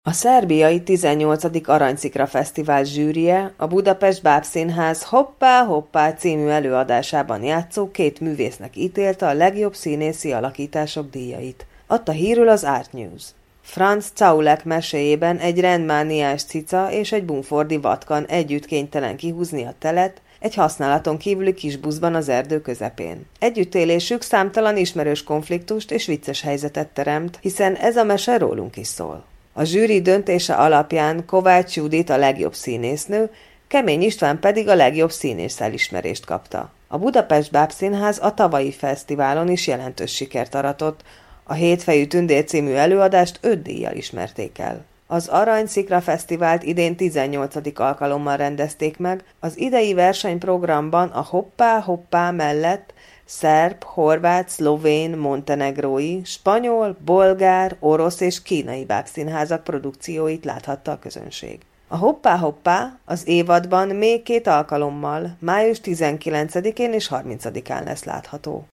A szerbiai 18. Aranyszikra Fesztivál zsűrije a Budapest Bábszínház Hoppá, hoppá című előadásában játszó két művésznek ítélte a legjobb színészi alakítások díjait. Adta hírül az Art News. Franz Caulek meséjében egy rendmániás cica és egy bumfordi vatkan együtt kénytelen kihúzni a telet egy használaton kívüli kis buszban az erdő közepén. Együttélésük számtalan ismerős konfliktust és vicces helyzetet teremt, hiszen ez a mese rólunk is szól. A zsűri döntése alapján Kovács Judit a legjobb színésznő, Kemény István pedig a legjobb színész elismerést kapta. A Budapest Bábszínház a tavalyi fesztiválon is jelentős sikert aratott, a Hétfejű Tündér című előadást 5 díjjal ismerték el. Az Aranyszikra Fesztivált idén 18. alkalommal rendezték meg, az idei versenyprogramban a Hoppá, hoppá mellett szerb, horvát, szlovén, montenegrói, spanyol, bolgár, orosz és kínai bábszínházak produkcióit láthatta a közönség. A Hoppá, hoppá az évadban még 2 alkalommal, május 19-én és 30-án lesz látható.